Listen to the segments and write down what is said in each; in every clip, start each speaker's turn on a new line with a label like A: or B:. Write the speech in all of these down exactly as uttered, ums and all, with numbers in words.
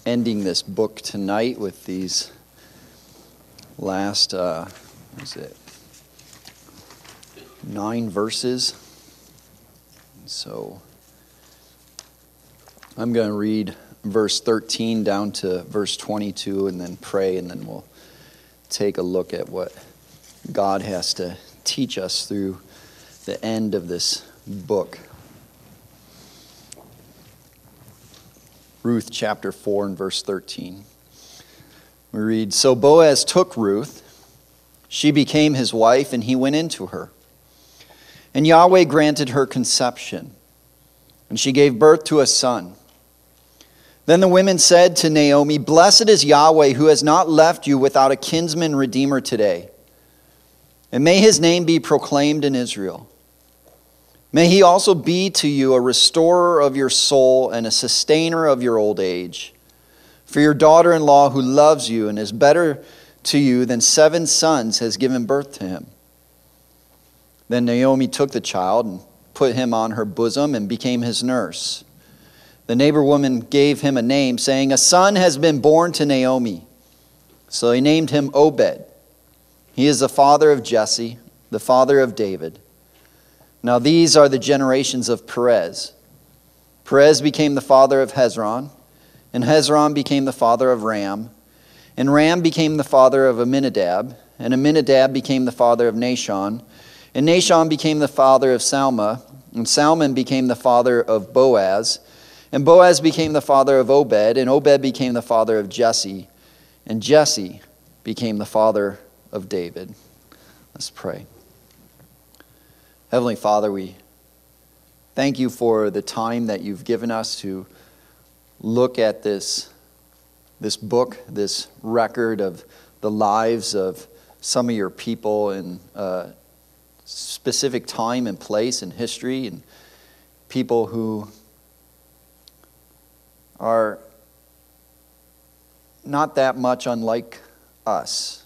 A: ending this book tonight with these last, uh, what is it, nine verses. So I'm going to read verse thirteen down to verse twenty-two and then pray, and then we'll take a look at what God has to teach us through the end of this book. Ruth chapter four and verse thirteen. We read, "So Boaz took Ruth. She became his wife, and he went into her. And Yahweh granted her conception, and she gave birth to a son. Then the women said to Naomi, 'Blessed is Yahweh, who has not left you without a kinsman redeemer today. And may his name be proclaimed in Israel. May he also be to you a restorer of your soul and a sustainer of your old age. For your daughter-in-law who loves you and is better to you than seven sons has given birth to him.' Then Naomi took the child and put him on her bosom and became his nurse. The neighbor woman gave him a name, saying, 'A son has been born to Naomi.' So they named him Obed. He is the father of Jesse, the father of David. Now these are the generations of Perez. Perez became the father of Hezron, and Hezron became the father of Ram, and Ram became the father of Amminadab, and Amminadab became the father of Nahshon, and Nahshon became the father of Salma, and Salmon became the father of Boaz, and Boaz became the father of Obed, and Obed became the father of Jesse, and Jesse became the father of David." Let's pray. Heavenly Father, we thank you for the time that you've given us to look at this, this book, this record of the lives of some of your people in a specific time and place in history, and people who are not that much unlike us,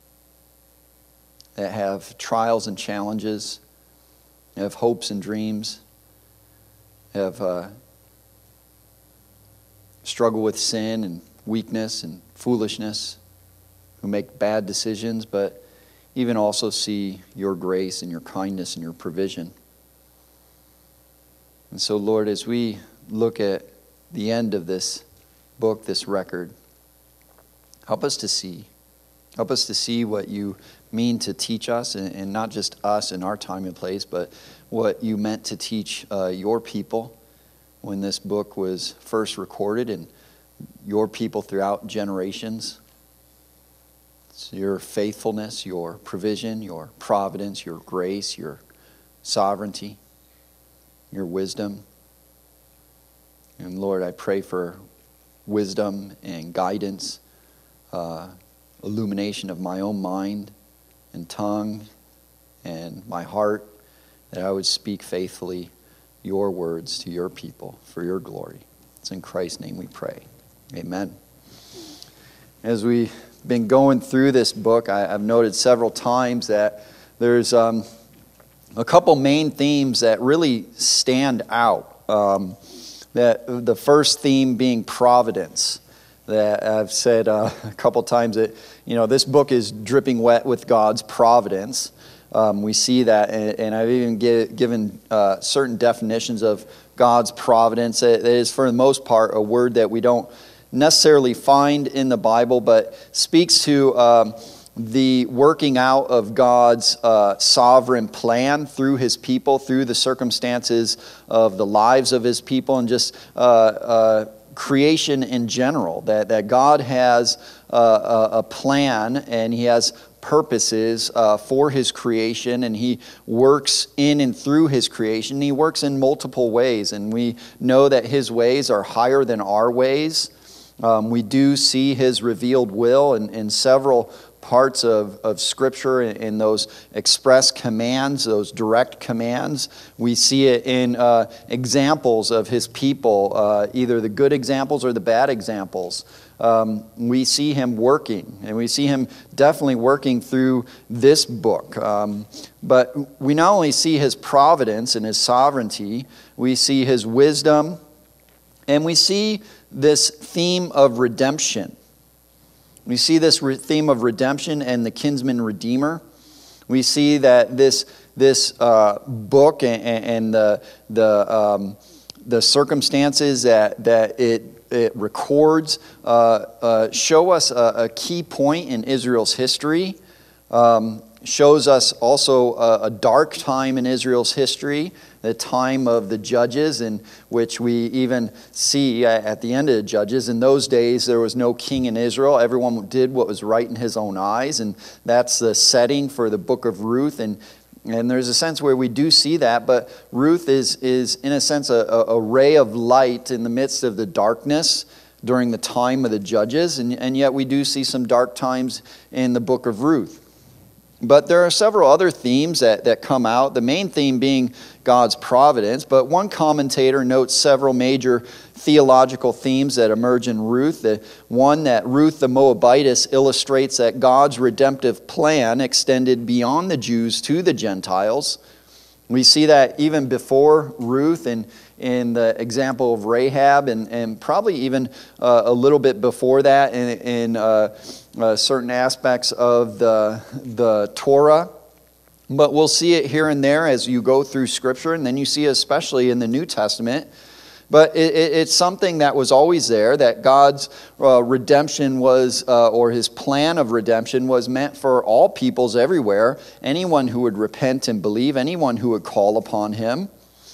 A: that have trials and challenges, have hopes and dreams, have uh, struggled with sin and weakness and foolishness, who make bad decisions, but even also see your grace and your kindness and your provision. And so, Lord, as we look at the end of this book, this record, help us to see. Help us to see what you mean to teach us, and, and not just us in our time and place, but what you meant to teach uh, your people when this book was first recorded, and your people throughout generations. It's your faithfulness, your provision, your providence, your grace, your sovereignty, your wisdom. And Lord, I pray for wisdom and guidance, uh, illumination of my own mind and tongue and my heart, that I would speak faithfully your words to your people for your glory. It's in Christ's name we pray. Amen. As we've been going through this book, I, I've noted several times that there's um, a couple main themes that really stand out. Um, that the first theme being providence. That I've said uh, a couple times that, you know, this book is dripping wet with God's providence. Um, we see that, and, and I've even get, given uh, certain definitions of God's providence. It is, for the most part, a word that we don't necessarily find in the Bible, but speaks to um, the working out of God's uh, sovereign plan through his people, through the circumstances of the lives of his people, and just uh, uh, creation in general. That, that God has uh, a, a plan, and he has purposes uh, for his creation, and he works in and through his creation. He works in multiple ways, and we know that his ways are higher than our ways. Um, we do see his revealed will in, in several parts of, of Scripture, in, in those express commands, those direct commands. We see it in uh, examples of his people, uh, either the good examples or the bad examples. Um, we see him working, and we see him definitely working through this book. Um, but we not only see his providence and his sovereignty, we see his wisdom, and we see this theme of redemption. We see this re- theme of redemption and the kinsman redeemer. We see that this this uh, book and, and the the um, the circumstances that that it it records uh, uh, show us a, a key point in Israel's history. Um, shows us also a, a dark time in Israel's history, the time of the Judges, in which we even see at the end of the Judges, in those days there was no king in Israel. Everyone did what was right in his own eyes, and that's the setting for the book of Ruth. And and there's a sense where we do see that, but Ruth is, is in a sense, a, a ray of light in the midst of the darkness during the time of the Judges, and, and yet we do see some dark times in the book of Ruth. But there are several other themes that, that come out, the main theme being God's providence. But one commentator notes several major theological themes that emerge in Ruth. The one, that Ruth the Moabitess illustrates that God's redemptive plan extended beyond the Jews to the Gentiles. We see that even before Ruth and in the example of Rahab, and, and probably even uh, a little bit before that in, in uh, uh, certain aspects of the, the Torah. But we'll see it here and there as you go through Scripture, and then you see it especially in the New Testament. But it, it, it's something that was always there, that God's uh, redemption was, uh, or his plan of redemption was meant for all peoples everywhere, anyone who would repent and believe, anyone who would call upon him.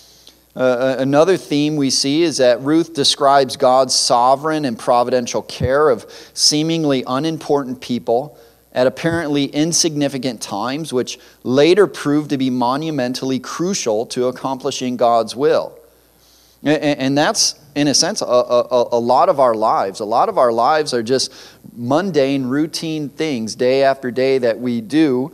A: Uh, another theme we see is that Ruth describes God's sovereign and providential care of seemingly unimportant people at apparently insignificant times, which later proved to be monumentally crucial to accomplishing God's will. And, and that's, in a sense, a, a, a lot of our lives. A lot of our lives are just mundane, routine things day after day that we do.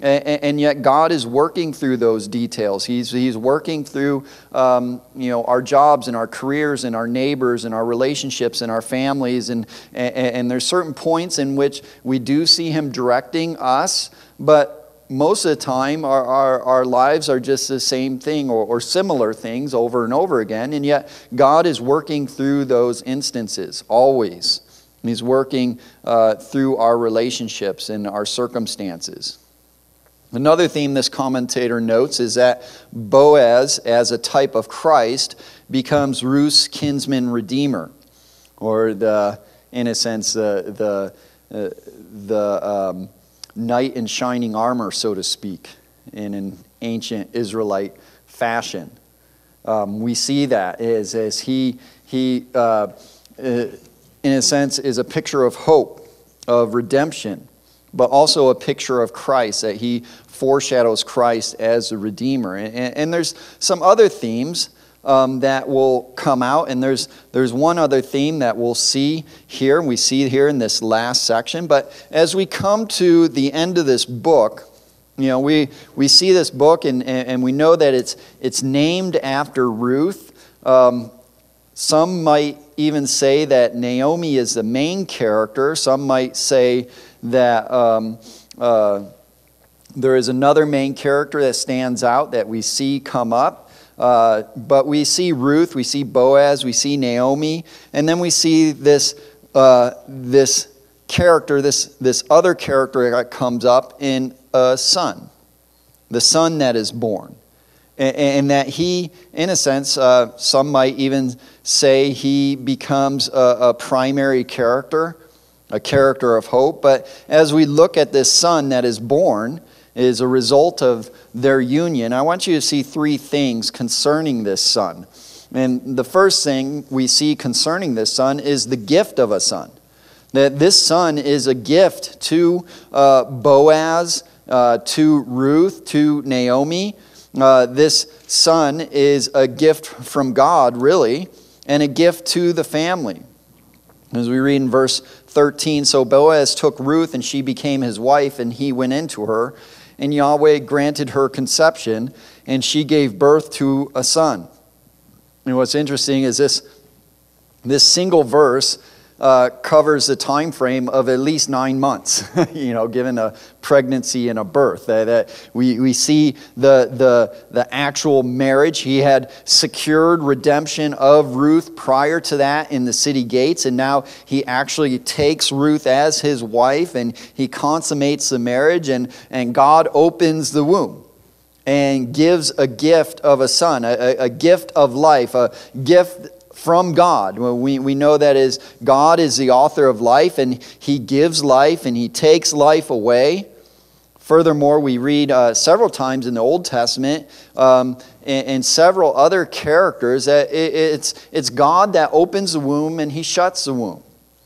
A: And yet God is working through those details. He's He's working through um, you know, our jobs and our careers and our neighbors and our relationships and our families. And, and, and there's certain points in which we do see him directing us, but most of the time our, our, our lives are just the same thing or, or similar things over and over again. And yet God is working through those instances, always. He's working uh, through our relationships and our circumstances. Another theme this commentator notes is that Boaz, as a type of Christ, becomes Ruth's kinsman redeemer, or the, in a sense, uh, the uh, the um, knight in shining armor, so to speak, in an ancient Israelite fashion. Um, we see that as as he he uh, uh, in a sense is a picture of hope, of redemption, but also a picture of Christ, that he foreshadows Christ as the Redeemer. And, and, and there's some other themes um, that will come out, and there's there's one other theme that we'll see here, and we see here in this last section. But as we come to the end of this book, you know, we, we see this book, and, and we know that it's it's named after Ruth. Um, some might even say that Naomi is the main character. Some might say that um, uh, there is another main character that stands out that we see come up. Uh, but we see Ruth, we see Boaz, we see Naomi, and then we see this uh, this character, this, this other character that comes up in a son, the son that is born. And, and that he, in a sense, uh, some might even say he becomes a, a primary character, a character of hope. But as we look at this son that is born, is a result of their union, I want you to see three things concerning this son. And the first thing we see concerning this son is the gift of a son. That this son is a gift to uh, Boaz, uh, to Ruth, to Naomi. Uh, this son is a gift from God, really, and a gift to the family. As we read in verse thirteen, so Boaz took Ruth, and she became his wife, and he went into her. And Yahweh granted her conception, and she gave birth to a son. And what's interesting is this, this single verse uh, covers a time frame of at least nine months, you know, given a pregnancy and a birth. That, that we, we see the, the, the actual marriage. He had secured redemption of Ruth prior to that in the city gates, and now he actually takes Ruth as his wife, and he consummates the marriage, and, and God opens the womb and gives a gift of a son, a, a gift of life, a gift from God. We, we know that is God is the author of life, and he gives life and he takes life away. Furthermore, we read uh, several times in the Old Testament um, and, and several other characters that it, it's, it's God that opens the womb and he shuts the womb.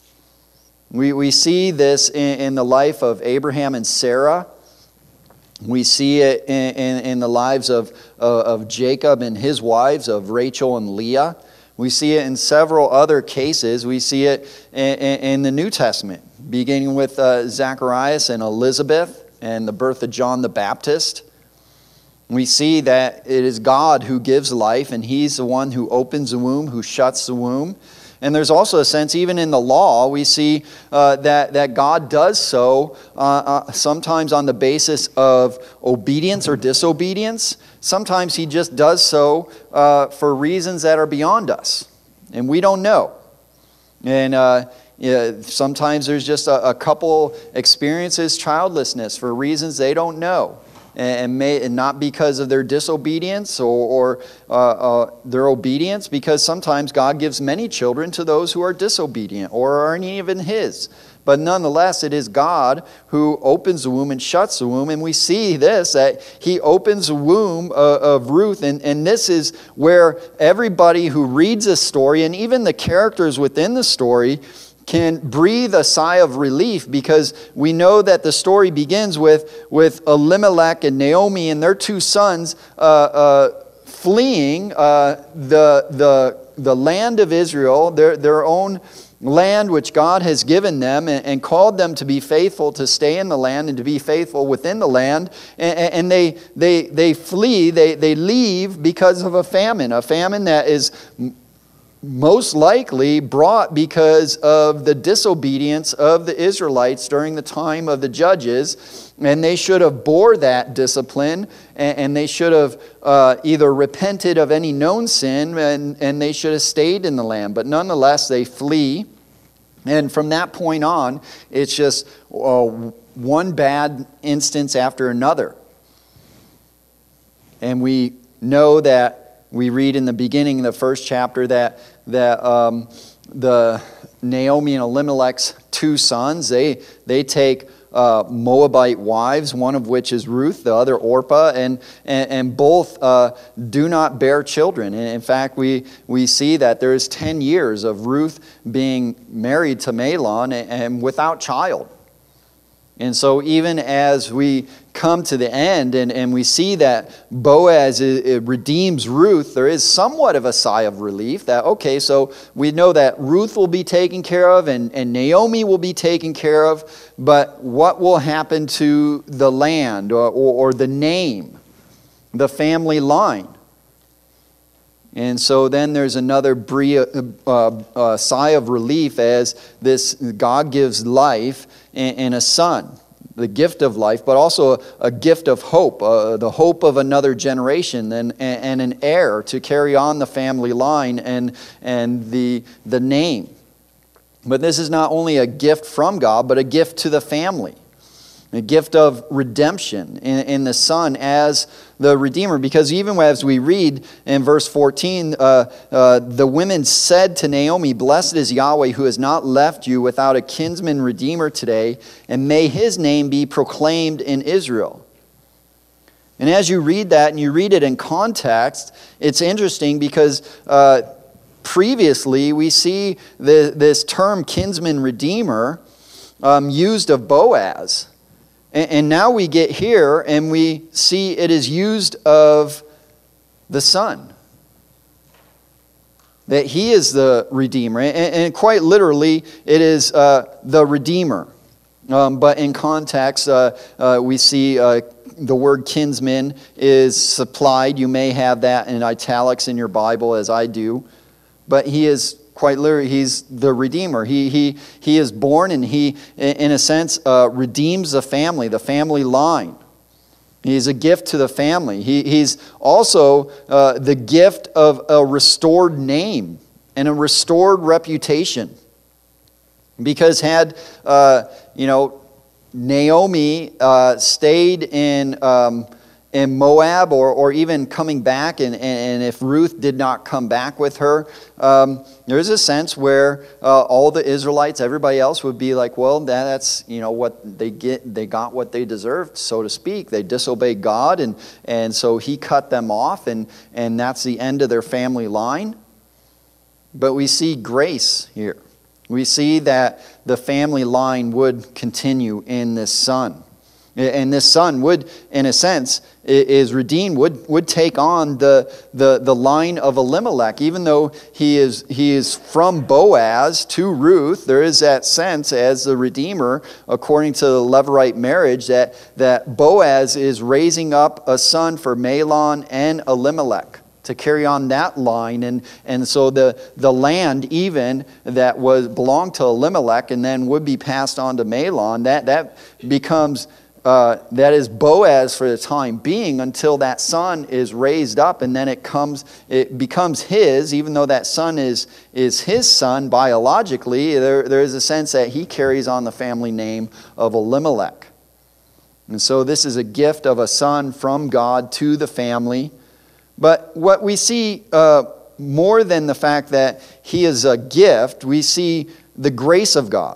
A: We, we see this in, in the life of Abraham and Sarah. We see it in, in, in the lives of, uh, of Jacob and his wives, of Rachel and Leah. We see it in several other cases. We see it in, in, in the New Testament, beginning with uh, Zacharias and Elizabeth and the birth of John the Baptist. We see that it is God who gives life, and he's the one who opens the womb, who shuts the womb. And there's also a sense, even in the law, we see uh, that, that God does so uh, uh, sometimes on the basis of obedience or disobedience. Sometimes he just does so uh, for reasons that are beyond us, and we don't know. And uh, yeah, sometimes there's just a, a couple experiences childlessness for reasons they don't know. And, may, and not because of their disobedience or, or uh, uh, their obedience, because sometimes God gives many children to those who are disobedient or aren't even his. But nonetheless, it is God who opens the womb and shuts the womb. And we see this, that he opens the womb uh, of Ruth. And, and this is where everybody who reads this story, and even the characters within the story, can breathe a sigh of relief, because we know that the story begins with, with Elimelech and Naomi and their two sons uh, uh, fleeing uh, the, the, the land of Israel, their, their own land which God has given them, and, and called them to be faithful, to stay in the land and to be faithful within the land. And, and they, they, they flee, they, they leave because of a famine, a famine that is most likely brought because of the disobedience of the Israelites during the time of the judges. And they should have bore that discipline, and, and they should have uh, either repented of any known sin, and, and they should have stayed in the land. But nonetheless, they flee. And from that point on, it's just uh, one bad instance after another. And we know that we read in the beginning of the first chapter that that um, the Naomi and Elimelech's two sons, they they take uh, Moabite wives, one of which is Ruth, the other Orpah, and and, and both uh, do not bear children. And in fact, we we see that there is ten years of Ruth being married to Mahlon and, and without child. And so even as we come to the end and, and we see that Boaz it, it redeems Ruth, there is somewhat of a sigh of relief that, okay, so we know that Ruth will be taken care of and, and Naomi will be taken care of, but what will happen to the land or, or, or the name, the family line? And so then there's another brie, uh, uh, sigh of relief as this God gives life in, in a son, the gift of life, but also a, a gift of hope, uh, the hope of another generation and, and an heir to carry on the family line and, and the, the name. But this is not only a gift from God, but a gift to the family. A gift of redemption in, in the Son as the Redeemer. Because even as we read in verse fourteen, uh, uh, the women said to Naomi, "Blessed is Yahweh who has not left you without a kinsman redeemer today, and may his name be proclaimed in Israel." And as you read that and you read it in context, it's interesting because uh, previously we see the, this term kinsman redeemer um, used of Boaz. And now we get here and we see it is used of the Son. That he is the Redeemer. And quite literally, it is uh, the Redeemer. Um, but in context, uh, uh, we see uh, the word kinsman is supplied. You may have that in italics in your Bible, as I do. But he is quite literally, he's the Redeemer. He, he, he is born, and he, in a sense, uh, redeems the family, the family line. He's a gift to the family. He, he's also uh, the gift of a restored name and a restored reputation. Because had, uh, you know, Naomi uh, stayed in um, in Moab, or, or even coming back, and, and if Ruth did not come back with her, um, there's a sense where uh, all the Israelites, everybody else would be like, well, that, that's, you know, what they get, they got what they deserved, so to speak. They disobeyed God, and, and so he cut them off, and, and that's the end of their family line. But we see grace here. We see that the family line would continue in this son. And this son would, in a sense, is redeemed, would, would take on the, the, the line of Elimelech. Even though he is, he is from Boaz to Ruth, there is that sense as the Redeemer, according to the Levirate marriage, that, that Boaz is raising up a son for Mahlon and Elimelech to carry on that line. And, and so the, the land even that was belonged to Elimelech and then would be passed on to Mahlon, that, that becomes... Uh, that is Boaz for the time being, until that son is raised up, and then it comes, it becomes his. Even though that son is is his son biologically, there there is a sense that he carries on the family name of Elimelech. And so this is a gift of a son from God to the family. But what we see uh, more than the fact that he is a gift, we see the grace of God.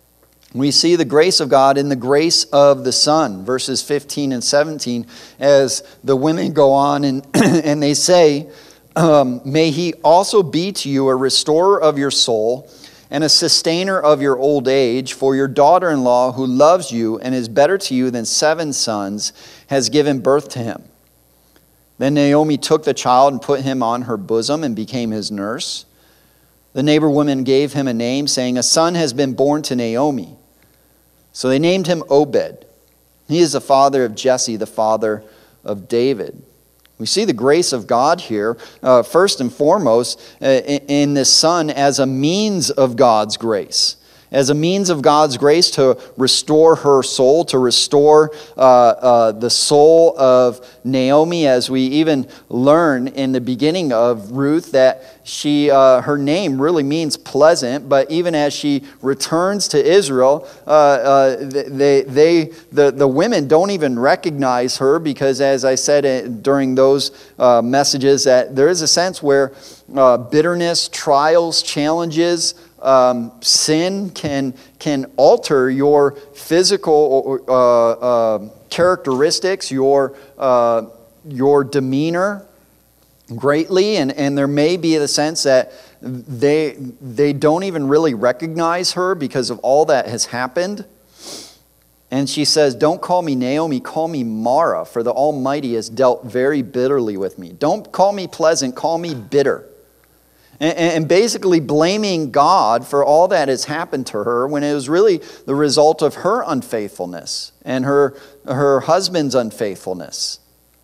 A: We see the grace of God in the grace of the Son, verses fifteen and seventeen, as the women go on and, and they say, um, may he also be to you a restorer of your soul and a sustainer of your old age, for your daughter-in-law who loves you and is better to you than seven sons has given birth to him. Then Naomi took the child and put him on her bosom and became his nurse. The neighbor woman gave him a name, saying, a son has been born to Naomi. So they named him Obed. He is the father of Jesse, the father of David. We see the grace of God here, uh, first and foremost, uh, in, in this son as a means of God's grace. As a means of God's grace to restore her soul, to restore uh, uh, the soul of Naomi, as we even learn in the beginning of Ruth that she, uh, her name really means pleasant. But even as she returns to Israel, uh, uh, they, they, the, the women don't even recognize her, because, as I said during those uh, messages, that there is a sense where uh, bitterness, trials, challenges, Um, sin can can alter your physical uh, uh, characteristics, your uh, your demeanor greatly, and, and there may be the sense that they they don't even really recognize her because of all that has happened. And she says, don't call me Naomi, call me Mara, for the Almighty has dealt very bitterly with me. Don't call me pleasant, call me bitter. And basically blaming God for all that has happened to her, when it was really the result of her unfaithfulness and her, her husband's unfaithfulness.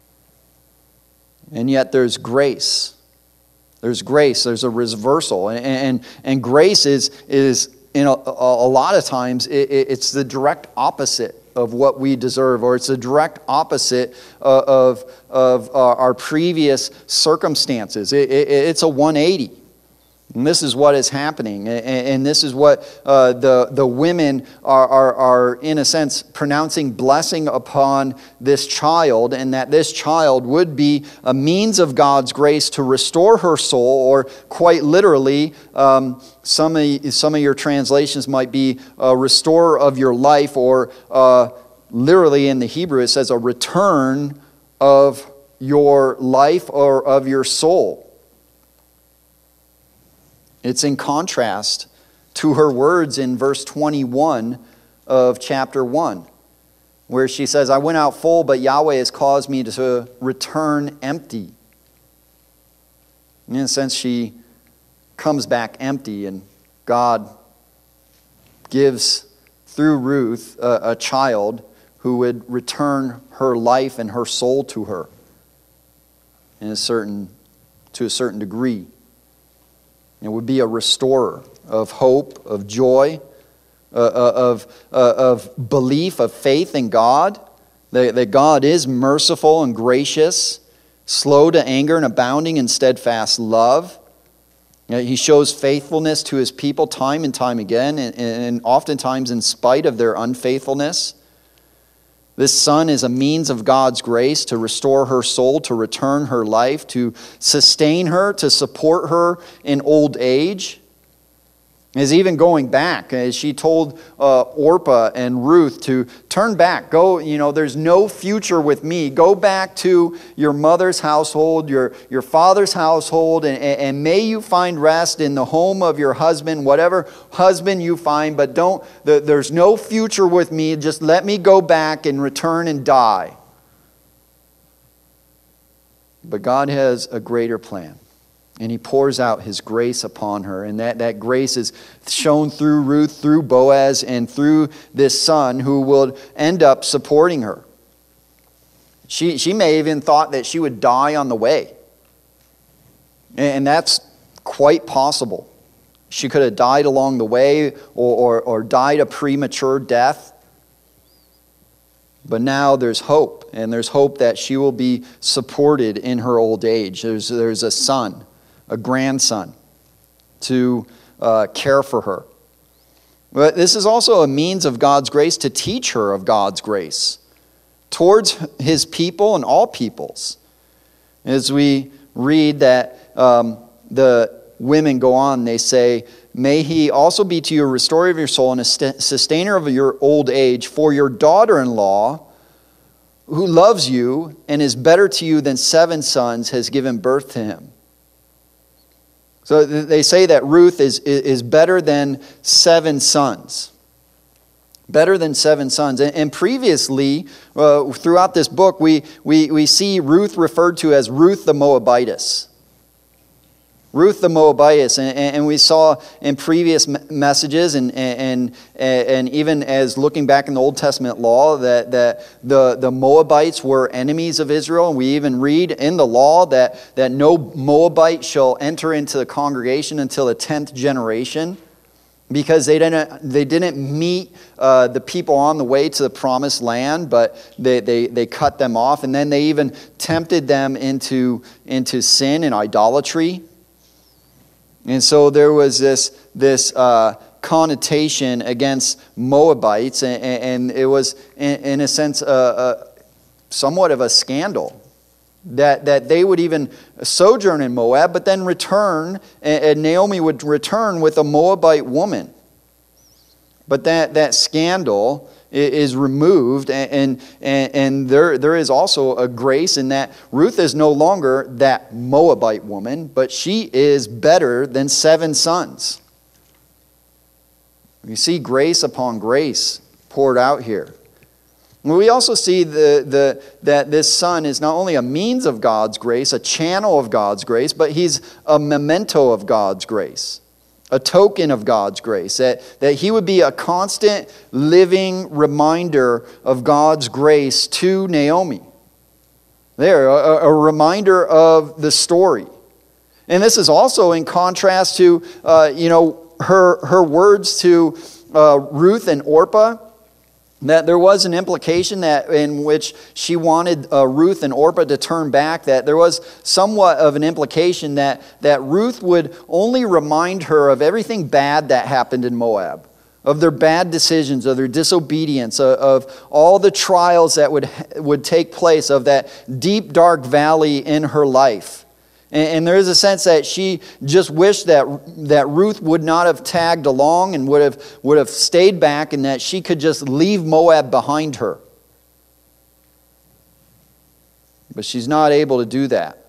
A: And yet there's grace. There's grace. There's a reversal. And, and, and grace is, is in a, a lot of times, it, it's the direct opposite of what we deserve, or it's the direct opposite of, of, of our previous circumstances. It, it, it's a one eighty. And this is what is happening, and this is what uh, the, the women are, are, are, in a sense, pronouncing blessing upon this child, and that this child would be a means of God's grace to restore her soul, or quite literally, um, some, of, some of your translations might be a restorer of your life, or uh, literally in the Hebrew it says a return of your life or of your soul. It's in contrast to her words in verse twenty-one of chapter one, where she says, I went out full, but Yahweh has caused me to return empty. In a sense, she comes back empty, and God gives, through Ruth, a, a child who would return her life and her soul to her in a certain, to a certain degree. It would be a restorer of hope, of joy, uh, of, uh, of belief, of faith in God, that, that God is merciful and gracious, slow to anger and abounding in steadfast love. He shows faithfulness to his people time and time again, and, and oftentimes in spite of their unfaithfulness. This son is a means of God's grace to restore her soul, to return her life, to sustain her, to support her in old age. Is even going back, as she told uh, Orpah and Ruth to turn back. Go, you know, there's no future with me. Go back to your mother's household, your, your father's household, and, and may you find rest in the home of your husband, whatever husband you find, but don't, the, there's no future with me. Just let me go back and return and die. But God has a greater plan. And he pours out his grace upon her. And that, that grace is shown through Ruth, through Boaz, and through this son who will end up supporting her. She, she may even thought that she would die on the way. And that's quite possible. She could have died along the way or, or, or died a premature death. But now there's hope. And there's hope that she will be supported in her old age. There's, there's a son, a grandson, to uh, care for her. But this is also a means of God's grace to teach her of God's grace towards his people and all peoples. As we read that um, the women go on, they say, may he also be to you a restorer of your soul and a sustainer of your old age, for your daughter-in-law, who loves you and is better to you than seven sons, has given birth to him. So they say that Ruth is, is better than seven sons. Better than seven sons. And previously, uh, throughout this book, we, we, we see Ruth referred to as Ruth the Moabitess. Ruth the Moabitess, and, and we saw in previous messages, and, and, and even as looking back in the Old Testament law, that, that the, the Moabites were enemies of Israel. And we even read in the law that, that no Moabite shall enter into the congregation until the tenth generation, because they didn't, they didn't meet uh, the people on the way to the promised land, but they, they, they cut them off. And then they even tempted them into, into sin and idolatry. And so there was this, this uh, connotation against Moabites, and, and it was, in, in a sense, uh, uh, somewhat of a scandal. That, that they would even sojourn in Moab, but then return, and, and Naomi would return with a Moabite woman. But that, that scandal is removed, and, and, and there, there is also a grace in that Ruth is no longer that Moabite woman, but she is better than seven sons. You see grace upon grace poured out here. We also see the, the, that this son is not only a means of God's grace, a channel of God's grace, but he's a memento of God's grace. A token of God's grace, that, that he would be a constant living reminder of God's grace to Naomi. There, a, a reminder of the story. And this is also in contrast to, uh, you know, her, her words to uh, Ruth and Orpah, that there was an implication that in which she wanted uh, Ruth and Orpah to turn back, that there was somewhat of an implication that, that Ruth would only remind her of everything bad that happened in Moab, of their bad decisions, of their disobedience, of, of all the trials that would, would take place, of that deep, dark valley in her life. And there is a sense that she just wished that, that Ruth would not have tagged along and would have, would have stayed back, and that she could just leave Moab behind her. But she's not able to do that.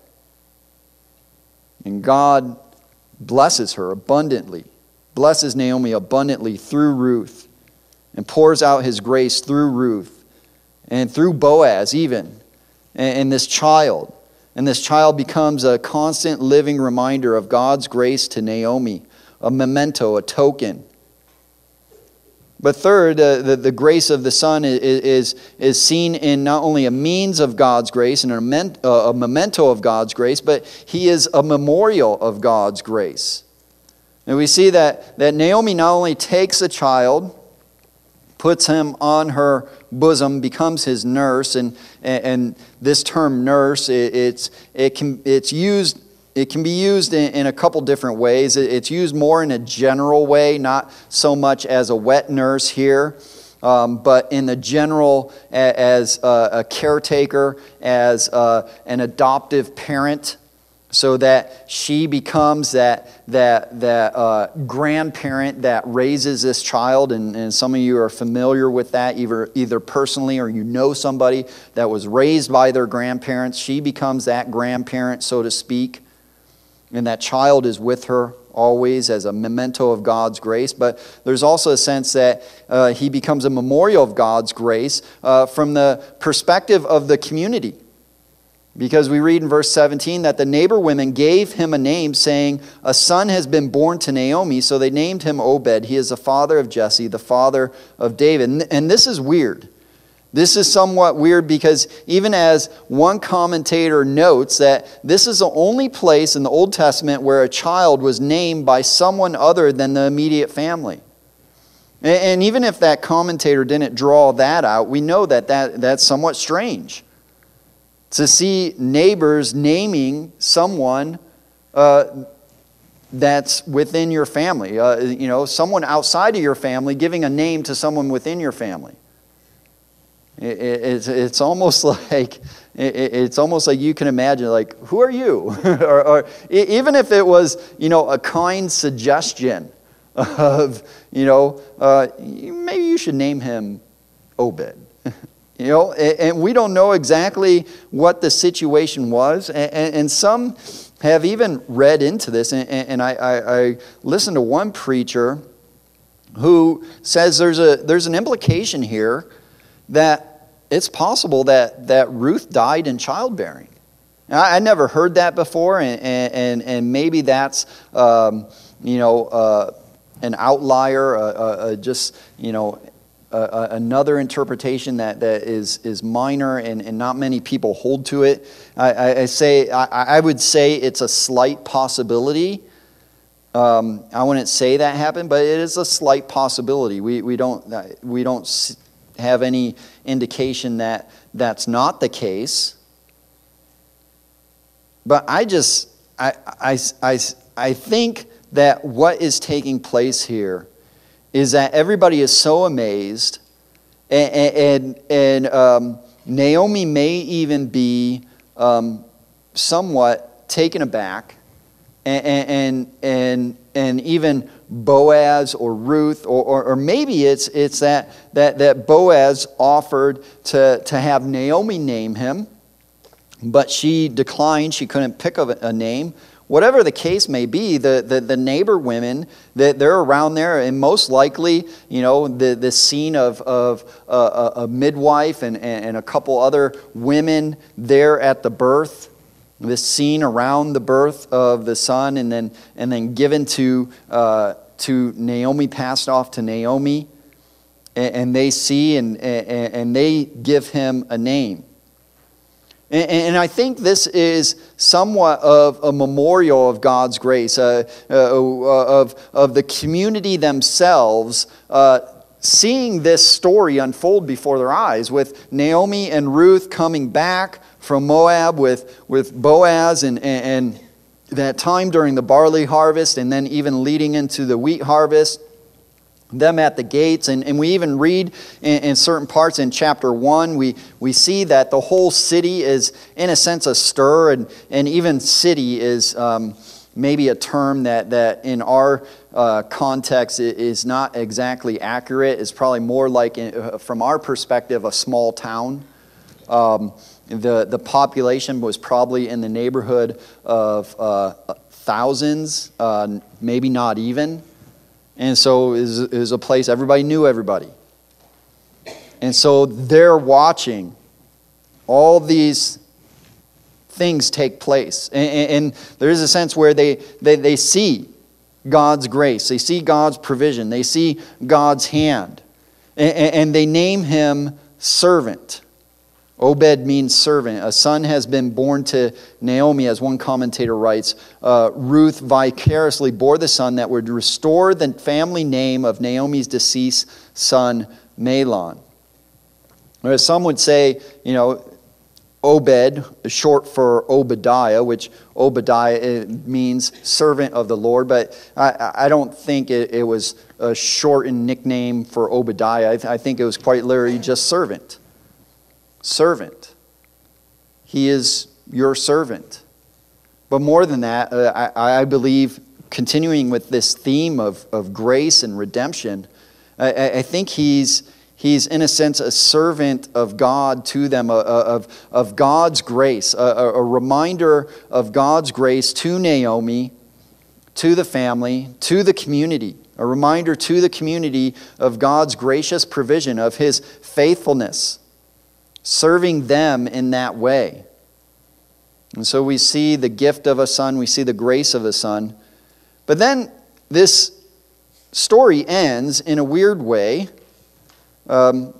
A: And God blesses her abundantly, blesses Naomi abundantly through Ruth, and pours out his grace through Ruth and through Boaz even, and, and this child. And this child becomes a constant living reminder of God's grace to Naomi, a memento, a token. But third, uh, the, the grace of the Son is, is, is seen in not only a means of God's grace and a, a memento of God's grace, but he is a memorial of God's grace. And we see that, that Naomi not only takes a child, puts him on her bosom, becomes his nurse, and and, and this term nurse, it, it's it can it's used it can be used in, in a couple different ways. It, it's used more in a general way, not so much as a wet nurse here, um, but in the general a, as a, a caretaker, as a, an adoptive parent. So that she becomes that that that uh, grandparent that raises this child, and, and some of you are familiar with that, either either personally or you know somebody that was raised by their grandparents. She becomes that grandparent, so to speak, and that child is with her always as a memento of God's grace. But there's also a sense that uh, he becomes a memorial of God's grace uh, from the perspective of the community. Because we read in verse seventeen that the neighbor women gave him a name, saying, "A son has been born to Naomi." So they named him Obed. He is the father of Jesse, the father of David. And this is weird. This is somewhat weird because even as one commentator notes that this is the only place in the Old Testament where a child was named by someone other than the immediate family. And even if that commentator didn't draw that out, we know that, that that's somewhat strange. To see neighbors naming someone uh, that's within your family. Uh, you know, someone outside of your family giving a name to someone within your family. It, it, it's, it's almost like it, it's almost like you can imagine, like, who are you? or, or even if it was, you know, a kind suggestion of, you know, uh, maybe you should name him Obed. You know, and we don't know exactly what the situation was. And some have even read into this. And I, I, I listened to one preacher who says there's a there's an implication here that it's possible that, that Ruth died in childbearing. Now, I never heard that before, and and, and maybe that's um, you know uh, an outlier, uh, uh, just you know. Uh, another interpretation that, that is, is minor and, and not many people hold to it. I, I, I say I, I would say it's a slight possibility. Um, I wouldn't say that happened, but it is a slight possibility. We we don't we don't have any indication that that's not the case. But I just I I I, I think that what is taking place here is that everybody is so amazed, and, and, and um, Naomi may even be um, somewhat taken aback, and, and, and, and even Boaz or Ruth, or, or, or maybe it's, it's that, that, that Boaz offered to, to have Naomi name him, but she declined. She couldn't pick a, a name. Whatever the case may be, the, the, the neighbor women, that they're around there, and most likely, you know, the, the scene of, of uh, a midwife and, and a couple other women there at the birth, this scene around the birth of the son, and then and then given to uh, to Naomi, passed off to Naomi, and, and they see and, and and they give him a name. And I think this is somewhat of a memorial of God's grace, uh, uh, of, of the community themselves uh, seeing this story unfold before their eyes, with Naomi and Ruth coming back from Moab with, with Boaz and, and, and that time during the barley harvest, and then even leading into the wheat harvest. Them at the gates, and, and we even read in, in certain parts in chapter one, we, we see that the whole city is in a sense astir, and, and even city is um, maybe a term that, that in our uh, context is not exactly accurate. It's probably more like, in, from our perspective, a small town. Um, the, the population was probably in the neighborhood of uh, thousands, uh, maybe not even. And so it was, it was a place everybody knew everybody. And so they're watching all these things take place. And, and, and there is a sense where they, they, they see God's grace. They see God's provision. They see God's hand. And, and they name him servant. Obed means servant. A son has been born to Naomi, as one commentator writes. Uh, Ruth vicariously bore the son that would restore the family name of Naomi's deceased son, Mahlon. Or as some would say, you know, Obed is short for Obadiah, which Obadiah means servant of the Lord, but I, I don't think it, it was a shortened nickname for Obadiah. I, I think it was quite literally just servant. Servant. He is your servant. But more than that, uh, I, I believe, continuing with this theme of, of grace and redemption, I, I think he's He's, in a sense, a servant of God to them, of, of God's grace, a, a reminder of God's grace to Naomi, to the family, to the community, a reminder to the community of God's gracious provision, of his faithfulness, serving them in that way. And so we see the gift of a son, we see the grace of a son. But then this story ends in a weird way. Um,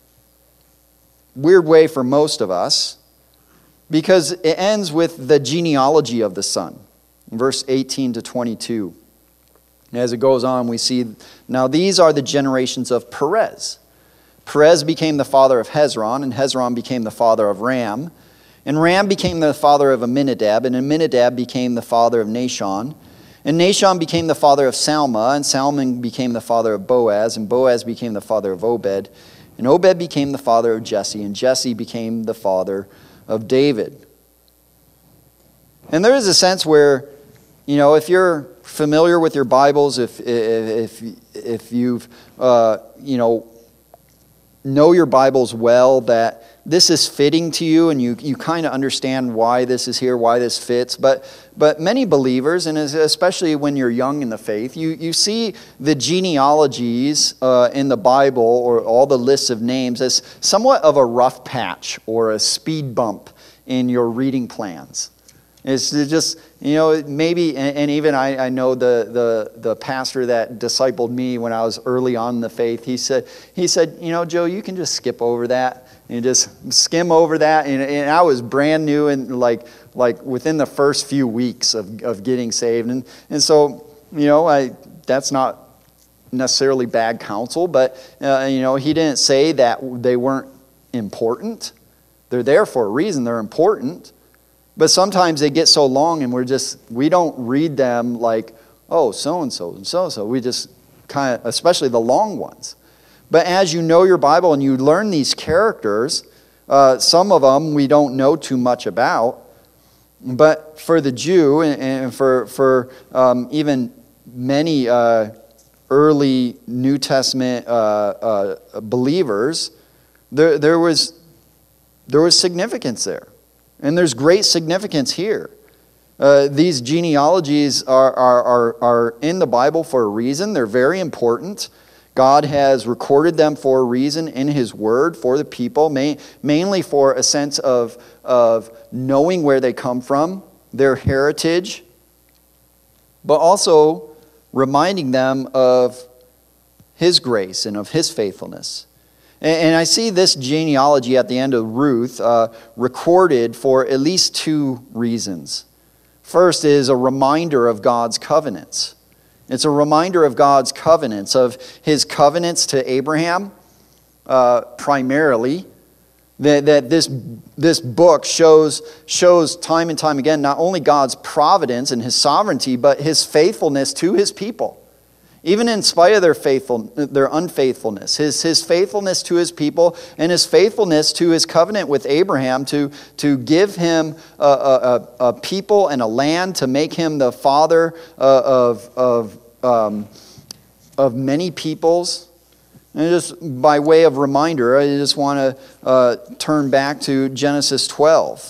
A: weird way for most of us, because it ends with the genealogy of the son, verse eighteen to twenty-two. As it goes on, we see, now these are the generations of Perez. Perez became the father of Hezron, and Hezron became the father of Ram, and Ram became the father of Amminadab, and Amminadab became the father of Nahshon. And Nahshon became the father of Salma, and Salmon became the father of Boaz, and Boaz became the father of Obed, and Obed became the father of Jesse, and Jesse became the father of David. And there is a sense where, you know, if you're familiar with your Bibles, if if if you've uh, you know know your Bibles well, that this is fitting to you, and you, you kind of understand why this is here, why this fits. But but many believers, and especially when you're young in the faith, you, you see the genealogies uh, in the Bible, or all the lists of names, as somewhat of a rough patch or a speed bump in your reading plans. It's just, you know, maybe, and, and even I, I know the, the the pastor that discipled me when I was early on in the faith, he said, he said, you know, Joe, you can just skip over that. And just skim over that, and, and I was brand new, and like like within the first few weeks of, of getting saved, and and so you know I that's not necessarily bad counsel, but uh, you know he didn't say that they weren't important. They're there for a reason. They're important, but sometimes they get so long, and we're just we don't read them like, oh, so and so and so and so. We just kind of, especially the long ones. But as you know your Bible and you learn these characters, uh, some of them we don't know too much about. But for the Jew, and, and for, for um, even many uh, early New Testament uh, uh, believers, there, there, was, there was significance there. And there's great significance here. Uh, these genealogies are, are, are, are in the Bible for a reason. They're very important. God has recorded them for a reason in his word for the people, mainly for a sense of, of knowing where they come from, their heritage, but also reminding them of his grace and of his faithfulness. And, and I see this genealogy at the end of Ruth uh, recorded for at least two reasons. First is a reminder of God's covenants. It's a reminder of God's covenants, of his covenants to Abraham, uh, primarily. That, that this, this book shows, shows time and time again not only God's providence and his sovereignty, but his faithfulness to his people. Even in spite of their faithful, their unfaithfulness, his, his faithfulness to his people, and his faithfulness to his covenant with Abraham to, to give him a, a, a people and a land, to make him the father of, of, um, of many peoples. And just by way of reminder, I just want to uh, turn back to Genesis twelve.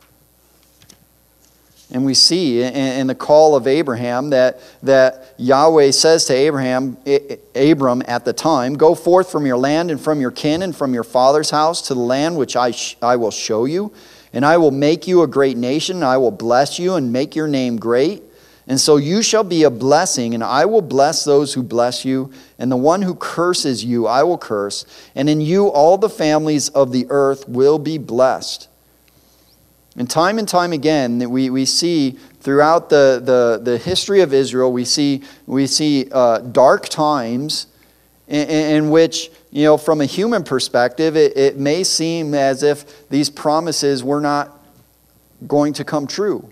A: And we see in the call of Abraham that, that Yahweh says to Abraham, Abram at the time, "Go forth from your land and from your kin and from your father's house to the land which I, sh- I will show you. And I will make you a great nation. And I will bless you and make your name great. And so you shall be a blessing, and I will bless those who bless you, and the one who curses you I will curse, and in you all the families of the earth will be blessed. And time and time again, we, we see throughout the, the, the history of Israel, we see, we see uh, dark times in, in which, you know, from a human perspective, it, it may seem as if these promises were not going to come true.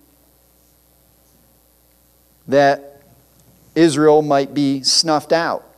A: That Israel might be snuffed out.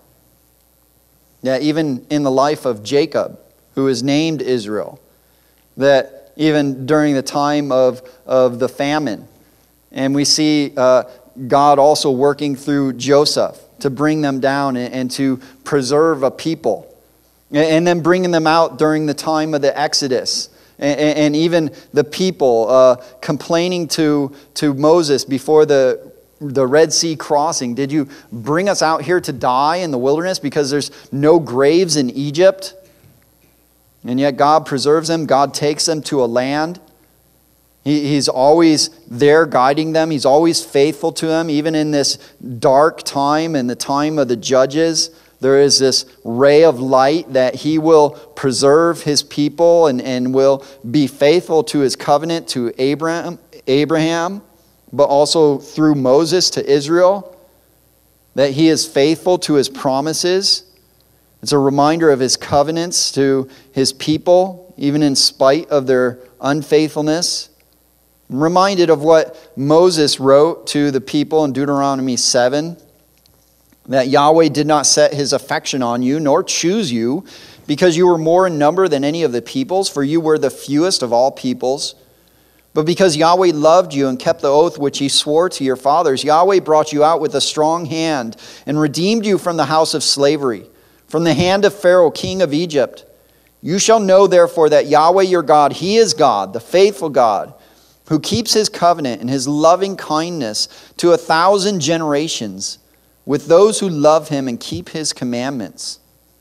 A: That even in the life of Jacob, who is named Israel, that even during the time of, of the famine, and we see uh, God also working through Joseph to bring them down and, and to preserve a people, and, and then bringing them out during the time of the Exodus. And, and even the people uh, complaining to, to Moses before the The Red Sea crossing. Did you bring us out here to die in the wilderness because there's no graves in Egypt? And yet God preserves them. God takes them to a land. He, he's always there guiding them. He's always faithful to them. Even in this dark time, in the time of the judges, there is this ray of light that He will preserve His people and, and will be faithful to His covenant to Abraham, Abraham. But also through Moses to Israel, that He is faithful to His promises. It's a reminder of His covenants to His people, even in spite of their unfaithfulness. I'm reminded of what Moses wrote to the people in Deuteronomy seven, that Yahweh did not set His affection on you, nor choose you, because you were more in number than any of the peoples, for you were the fewest of all peoples. But because Yahweh loved you and kept the oath which He swore to your fathers, Yahweh brought you out with a strong hand and redeemed you from the house of slavery, from the hand of Pharaoh, king of Egypt. You shall know therefore that Yahweh your God, He is God, the faithful God, who keeps His covenant and His loving kindness to a thousand generations with those who love Him and keep His commandments.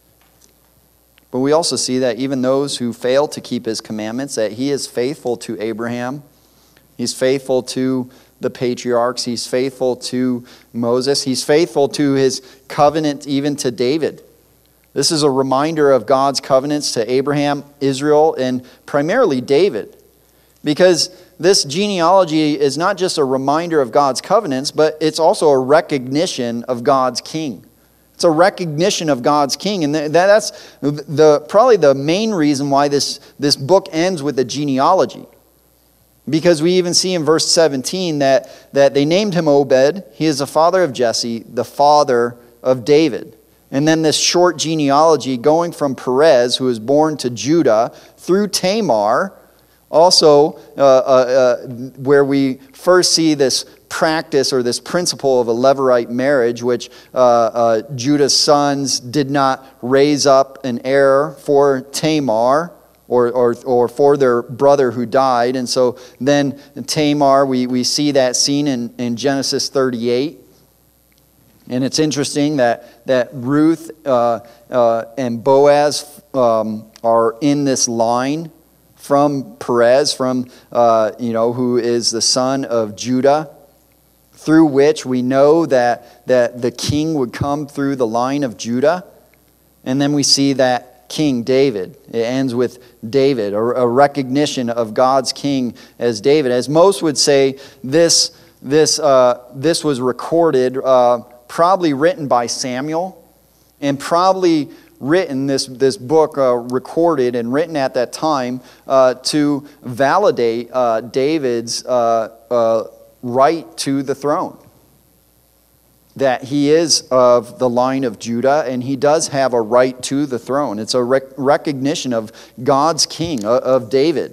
A: But we also see that even those who fail to keep His commandments, that He is faithful to Abraham. He's faithful to the patriarchs. He's faithful to Moses. He's faithful to His covenant even to David. This is a reminder of God's covenants to Abraham, Israel, and primarily David. Because this genealogy is not just a reminder of God's covenants, but it's also a recognition of God's king. It's a recognition of God's king. And that's the probably the main reason why this, this book ends with a genealogy. Because we even see in verse seventeen that, that they named him Obed. He is the father of Jesse, the father of David. And then this short genealogy going from Perez, who was born to Judah, through Tamar, also uh, uh, uh, where we first see this practice or this principle of a Levirate marriage, which uh, uh, Judah's sons did not raise up an heir for Tamar or, or, or for their brother who died. And so then Tamar, we, we see that scene in, in Genesis thirty-eight. And it's interesting that, that Ruth uh, uh, and Boaz um, are in this line from Perez, from, uh, you know, who is the son of Judah, through which we know that, that the king would come through the line of Judah. And then we see that King David. It ends with David, a, a recognition of God's king as David. As most would say, this, this, uh, this was recorded, uh, probably written by Samuel, and probably written, this, this book uh, recorded and written at that time uh, to validate uh, David's uh, uh, right to the throne. That he is of the line of Judah and he does have a right to the throne. It's a rec- recognition of God's king, uh, of David.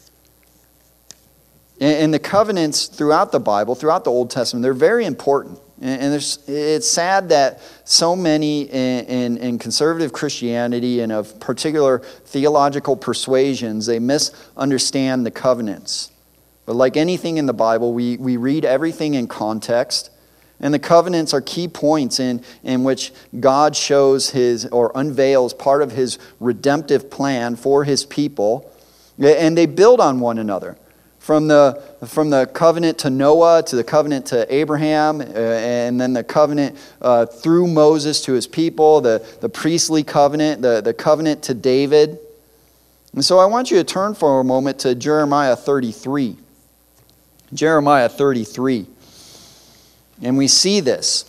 A: And, and the covenants throughout the Bible, throughout the Old Testament, they're very important. And, and there's, it's sad that so many in, in, in conservative Christianity and of particular theological persuasions, they misunderstand the covenants. But like anything in the Bible, we, we read everything in context. And the covenants are key points in, in which God shows his or unveils part of his redemptive plan for his people. And they build on one another. From the, from the covenant to Noah, to the covenant to Abraham, uh, and then the covenant uh, through Moses to his people, the, the priestly covenant, the, the covenant to David. And so I want you to turn for a moment to Jeremiah thirty-three. Jeremiah thirty-three. And we see this.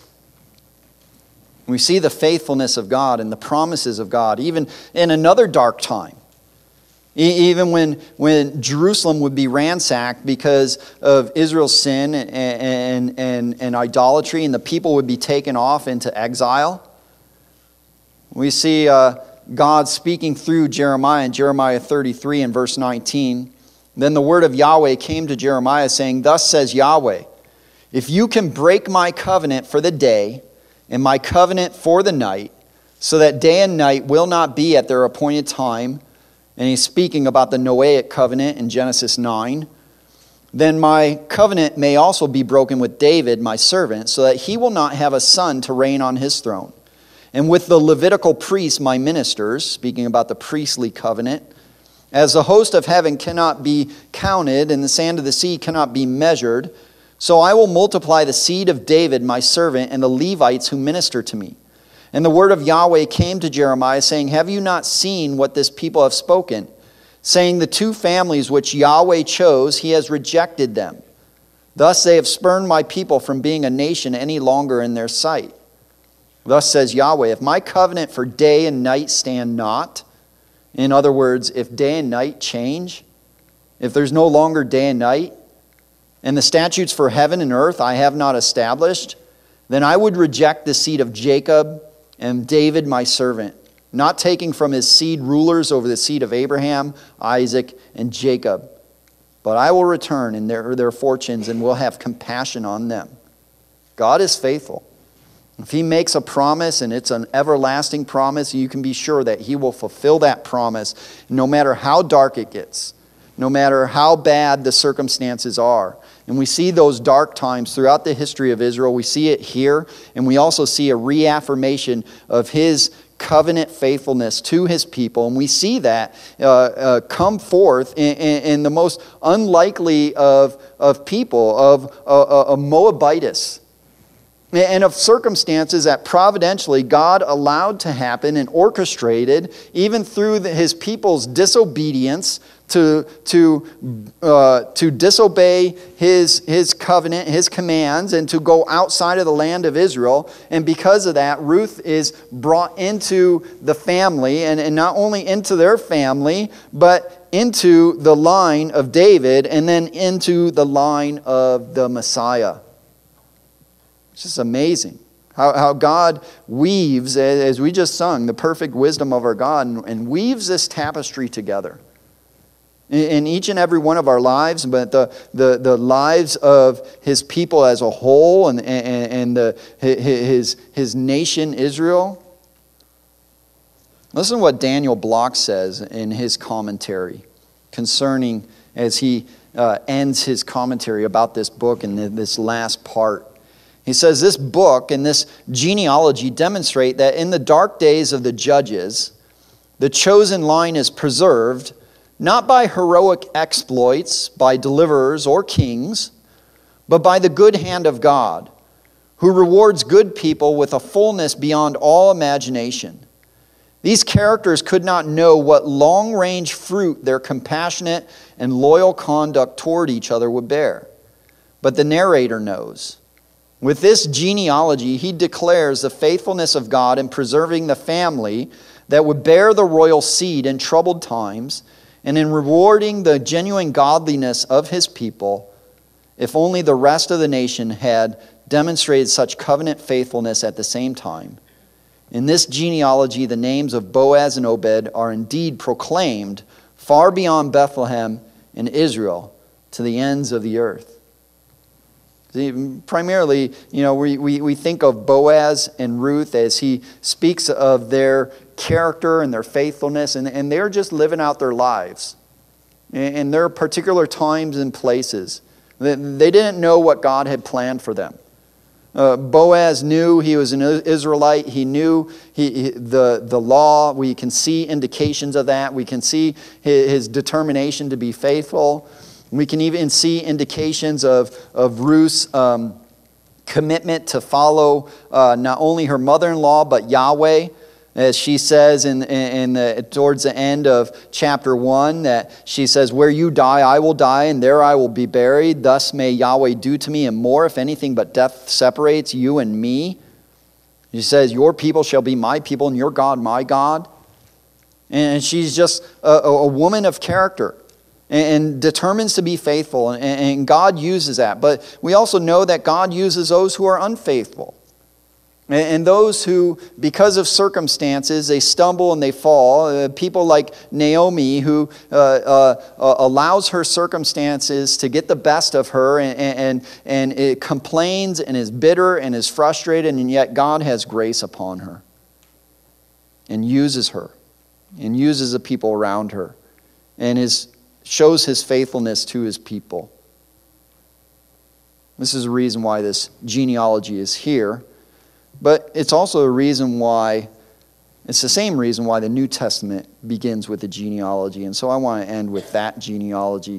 A: We see the faithfulness of God and the promises of God, even in another dark time. Even when, when Jerusalem would be ransacked because of Israel's sin and, and, and, and idolatry, and the people would be taken off into exile. We see uh, God speaking through Jeremiah in Jeremiah thirty-three and verse nineteen. Then the word of Yahweh came to Jeremiah, saying, Thus says Yahweh, if you can break my covenant for the day and my covenant for the night, so that day and night will not be at their appointed time, and he's speaking about the Noahic covenant in Genesis nine. Then my covenant may also be broken with David, my servant, so that he will not have a son to reign on his throne. And with the Levitical priests, my ministers, speaking about the priestly covenant, as the host of heaven cannot be counted and the sand of the sea cannot be measured, so I will multiply the seed of David, my servant, and the Levites who minister to me. And the word of Yahweh came to Jeremiah, saying, Have you not seen what this people have spoken? Saying, the two families which Yahweh chose, he has rejected them. Thus they have spurned my people from being a nation any longer in their sight. Thus says Yahweh, if my covenant for day and night stand not, in other words, if day and night change, if there's no longer day and night, and the statutes for heaven and earth I have not established, then I would reject the seed of Jacob and David my servant, not taking from his seed rulers over the seed of Abraham, Isaac, and Jacob. But I will return in their, their fortunes and will have compassion on them. God is faithful. If he makes a promise and it's an everlasting promise, you can be sure that he will fulfill that promise no matter how dark it gets, no matter how bad the circumstances are. And we see those dark times throughout the history of Israel. We see it here, and we also see a reaffirmation of his covenant faithfulness to his people. And we see that uh, uh, come forth in, in, in the most unlikely of, of people, of uh, a Moabites, and of circumstances that providentially God allowed to happen and orchestrated, even through the, his people's disobedience, to, to, uh, to disobey his, his covenant, his commands, and to go outside of the land of Israel. And because of that, Ruth is brought into the family, and, and not only into their family, but into the line of David, and then into the line of the Messiah. It's just amazing how, how God weaves, as we just sung, the perfect wisdom of our God, and, and weaves this tapestry together. In, in each and every one of our lives, but the, the, the lives of his people as a whole, and, and, and the, his, his nation Israel. Listen to what Daniel Block says in his commentary concerning, as he uh, ends his commentary about this book and this last part. He says, this book and this genealogy demonstrate that in the dark days of the judges, the chosen line is preserved, not by heroic exploits, by deliverers or kings, but by the good hand of God, who rewards good people with a fullness beyond all imagination. These characters could not know what long-range fruit their compassionate and loyal conduct toward each other would bear. But the narrator knows. With this genealogy, he declares the faithfulness of God in preserving the family that would bear the royal seed in troubled times, and in rewarding the genuine godliness of his people, if only the rest of the nation had demonstrated such covenant faithfulness at the same time. In this genealogy, the names of Boaz and Obed are indeed proclaimed far beyond Bethlehem and Israel to the ends of the earth. Primarily, you know, we, we, we think of Boaz and Ruth as he speaks of their character and their faithfulness, and, and they're just living out their lives in, in their particular times and places. They, they didn't know what God had planned for them. Uh, Boaz knew he was an Israelite. He knew he, he, the, the law. We can see indications of that. We can see his, his determination to be faithful. We can even see indications of, of Ruth's um, commitment to follow uh, not only her mother-in-law, but Yahweh. As she says in, in the, towards the end of chapter one, that she says, where you die, I will die, and there I will be buried. Thus may Yahweh do to me, and more, if anything but death separates you and me. She says, your people shall be my people, and your God my God. And she's just a, a woman of character, and, and determines to be faithful, and, and God uses that. But we also know that God uses those who are unfaithful. And those who, because of circumstances, they stumble and they fall. Uh, people like Naomi, who uh, uh, uh, allows her circumstances to get the best of her, and, and, and it complains and is bitter and is frustrated, and yet God has grace upon her and uses her and uses the people around her and is, shows his faithfulness to his people. This is the reason why this genealogy is here. But it's also a reason why, it's the same reason why the New Testament begins with a genealogy. And so I want to end with that genealogy.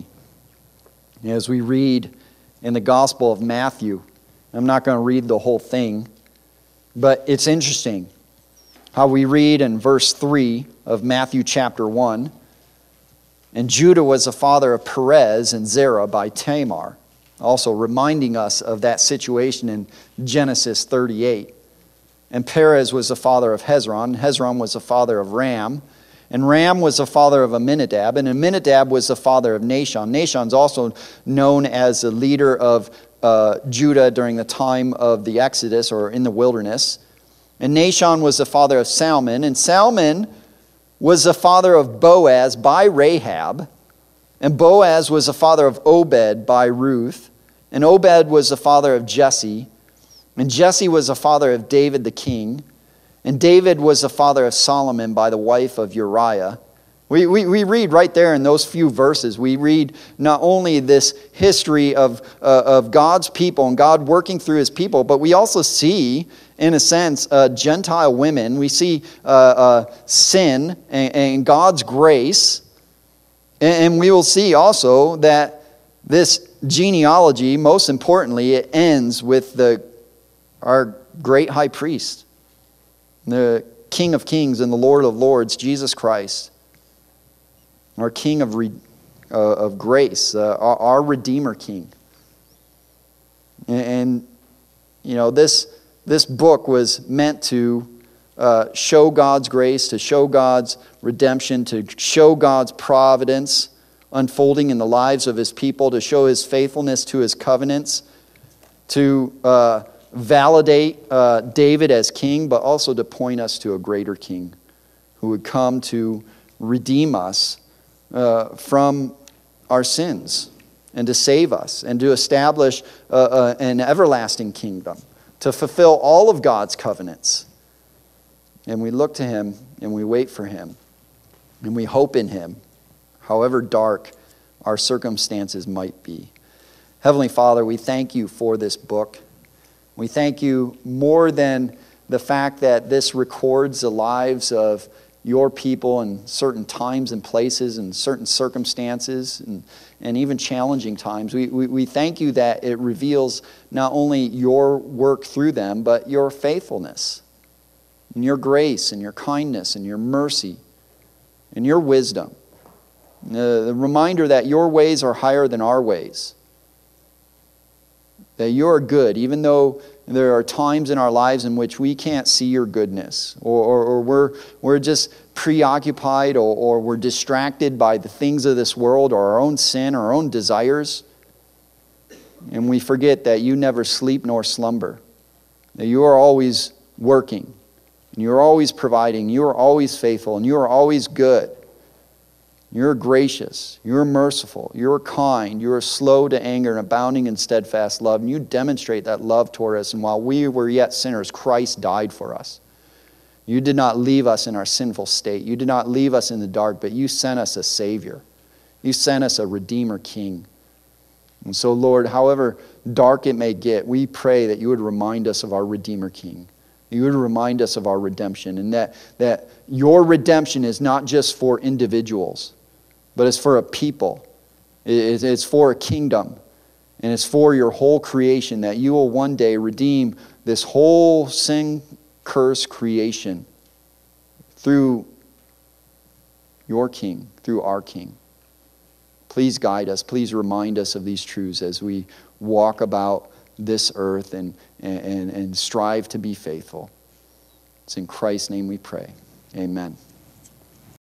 A: As we read in the Gospel of Matthew, I'm not going to read the whole thing, but it's interesting how we read in verse three of Matthew chapter one, and Judah was the father of Perez and Zerah by Tamar, also reminding us of that situation in Genesis thirty-eight. And Perez was the father of Hezron. Hezron was the father of Ram. And Ram was the father of Amminadab. And Amminadab was the father of Nahshon. Nahshon's also known as the leader of uh, Judah during the time of the Exodus, or in the wilderness. And Nahshon was the father of Salmon. And Salmon was the father of Boaz by Rahab. And Boaz was the father of Obed by Ruth. And Obed was the father of Jesse. And Jesse was the father of David the king. And David was the father of Solomon by the wife of Uriah. We, we, we read right there in those few verses, we read not only this history of, uh, of God's people and God working through his people, but we also see, in a sense, uh, Gentile women. We see uh, uh, sin and, and God's grace. And, and we will see also that this genealogy, most importantly, it ends with the our great high priest, the King of Kings and the Lord of Lords, Jesus Christ, our King of, re, uh, of grace, uh, our, our Redeemer King. And, and, you know, this, this book was meant to uh, show God's grace, to show God's redemption, to show God's providence unfolding in the lives of his people, to show his faithfulness to his covenants, to uh, validate uh, David as king, but also to point us to a greater king who would come to redeem us uh, from our sins and to save us and to establish uh, uh, an everlasting kingdom, to fulfill all of God's covenants. And we look to him and we wait for him and we hope in him, however dark our circumstances might be. Heavenly Father, we thank you for this book. We thank you more than the fact that this records the lives of your people in certain times and places and certain circumstances and, and even challenging times. We, we, we thank you that it reveals not only your work through them, but your faithfulness and your grace and your kindness and your mercy and your wisdom. Uh, the reminder that your ways are higher than our ways. That you're good, even though there are times in our lives in which we can't see your goodness, or, or, or we're, we're just preoccupied, or, or we're distracted by the things of this world, or our own sin, or our own desires. And we forget that you never sleep nor slumber, that you are always working, and you are always providing, you are always faithful, and you are always good. You're gracious, you're merciful, you're kind, you're slow to anger and abounding in steadfast love. And you demonstrate that love toward us. And while we were yet sinners, Christ died for us. You did not leave us in our sinful state. You did not leave us in the dark, but you sent us a Savior. You sent us a Redeemer King. And so, Lord, however dark it may get, we pray that you would remind us of our Redeemer King. You would remind us of our redemption, and that, that your redemption is not just for individuals, but it's for a people. It- It's for a kingdom. And it's for your whole creation, that you will one day redeem this whole sin-cursed creation through your King, through our King. Please guide us. Please remind us of these truths as we walk about this earth and, and, and strive to be faithful. It's in Christ's name we pray. Amen.